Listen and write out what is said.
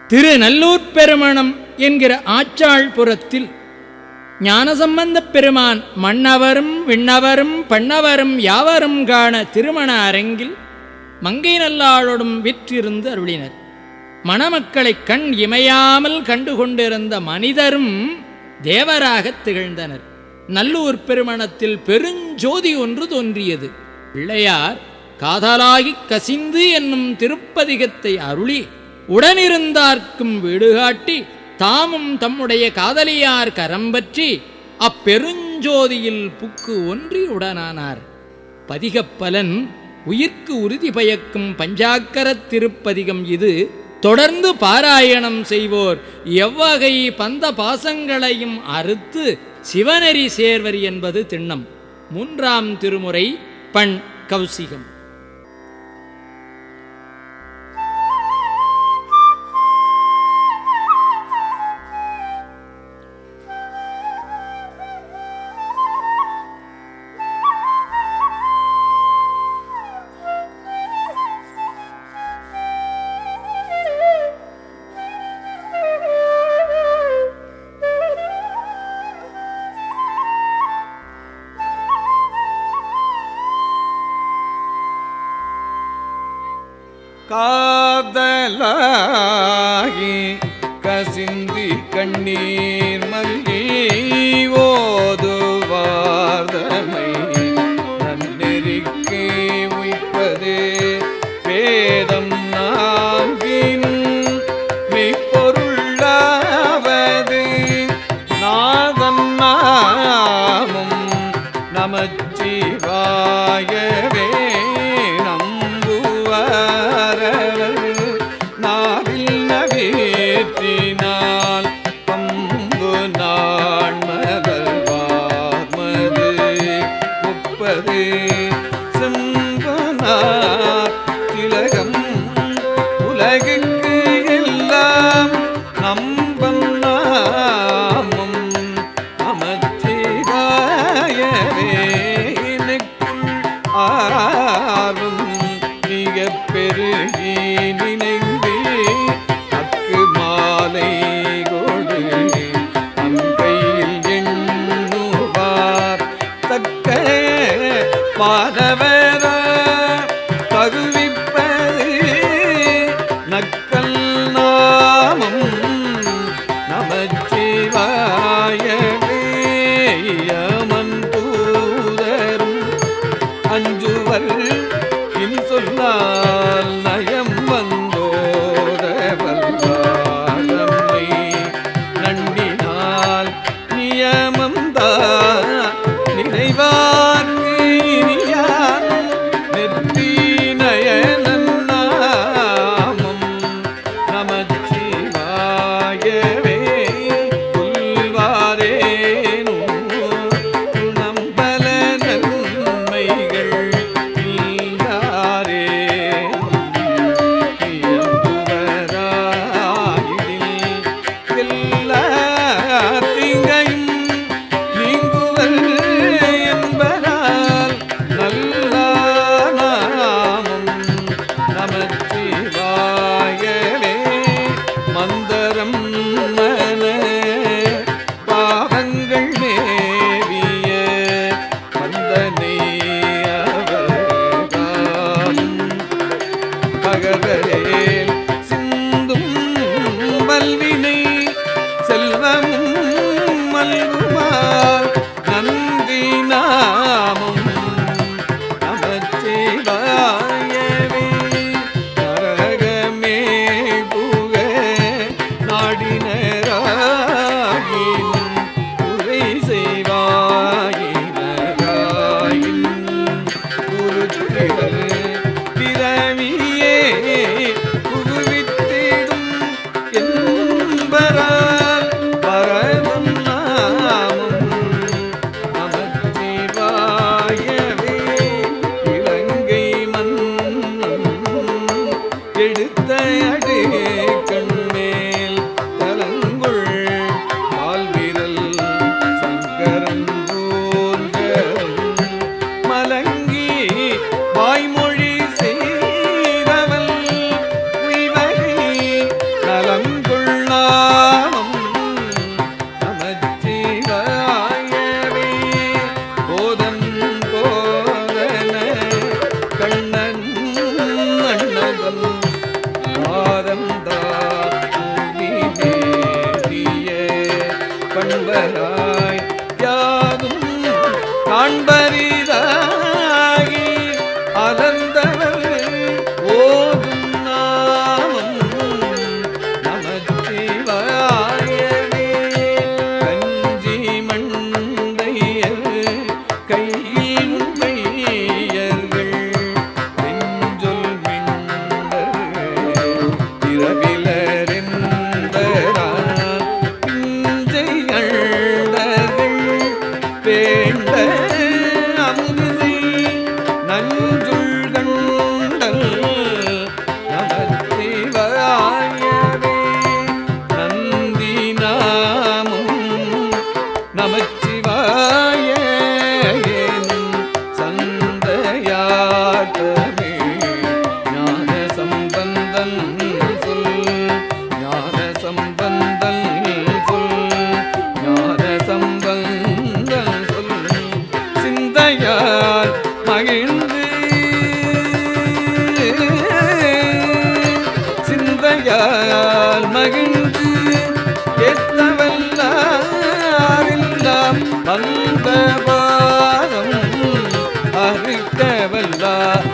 திருநல்லூர் பெருமணம் என்கிற ஆச்சாள்புரத்தில் ஞானசம்பந்தப் பெருமான் மன்னவரும் விண்ணவரும் பண்ணவரும் யாவரும் காண திருமண அரங்கில் மங்கை நல்லாளோடும் விற்றிருந்து அருளினர். மணமக்களை கண் இமையாமல் கண்டுகொண்டிருந்த மனிதரும் தேவராகத் திகழ்ந்தனர். நல்லூர் பெருமணத்தில் பெருஞ்சோதி ஒன்று தோன்றியது. பிள்ளையார் காதலாகிக் கசிந்து என்னும் திருப்பதிகத்தை அருளி உடனிருந்தார்க்கும் வீடுகாட்டி தாமும் தம்முடைய காதலியார் கரம்பற்றி அப்பெருஞ்சோதியில் புக்கு ஒன்றி உடனானார். பதிகப்பலன் உயிர்க்கு உறுதி பயக்கும் பஞ்சாக்கரத் திருப்பதிகம் இது. தொடர்ந்து பாராயணம் செய்வோர் எவ்வகை பந்த பாசங்களையும் அறுத்து சிவநெறி சேர்வர் என்பது திண்ணம். 3ஆம் திருமுறை பண் கௌசிகம். காதலாகி கசிந்தி கண்ணீர் மல்லி ஓதுவார்தமை நன்னெறிக்கு உய்ப்பது வேதம் நான்கின் மெய்ப்பொருளாவது நாதன் நாமம் நமச்சிவாயவே நாவில் பம்பு நாண்மதல்வார்மது முப்பது செம்பனார் திலகம் உலகுக்கு எல்லாம் நம்பன் நாமம் அமைச்சிவாயவே எனக்குள் ஆறும் மிக பெருகி நினைந்து மாலை கொடு அங்கையில் எண்ணுவார் தக்க பாதவர தகுவிப்பது நக்கல் நாமம் நமச்சிவாயவே யமன் தூதரும் அஞ்சுவர் இன்சொல்லால் நயம் வந்தோதவல்வாரம்மை நண்டினால் நியமந்தா நினைவார்க்கு இனியான் நெற்றி நயனன் நாமம் நமச்சிவாயவே புல்வாரேனும் நம்பல நன்மைகள் சிந்தும் வல்வினை செல்வமும் மல்குமார் நந்தி நாமம் நமச்சிவாயவே நரகமே புக நாடினராயின் உரை செய்வாயினராயின் குருத்திவர் பிறவியே புகுவித்திடும் என்பரால் பரதம் நாமம் நமச்சிவாயவே இலங்கை மன்னன் எடுத்த அடு கண்மேல் தலங்குள் கால்விரல் சங்கரன் போன்றரும் மலங்கி வாய்மொழி செய்தவள் உய்வகை நலம் தன் ஆரந்தாரிய பண்பராய் யாதும் காண்பரிதாகி அலர்ந்தவர் ஓதும் நாமம் நமச்சிவாயவே. கஞ்சி மண்டையர் கையில் மையர்கள் நெஞ்சொல் மிண்டர் இரவிலரென்பரா பிஞ்சையழர்கள் பேண்ட அமுதை நஞ்சுள் கண்டல் நமச்சிவாயவே. நந்தி நாமும் நமச்சிவாய எனும் சந்தையாட்டமே ஞான சம்பந்தன் சொல் ஞான சம்பந்தன் சொல் ஞான சம்பந்தன் சொல் சிந்தையால் மகிழ்ந்து சிந்தையால் மகிழ்ந்து ஏத்தவல்லாரெல்லாம் வந்த பாதம் அறுக்கவல்லா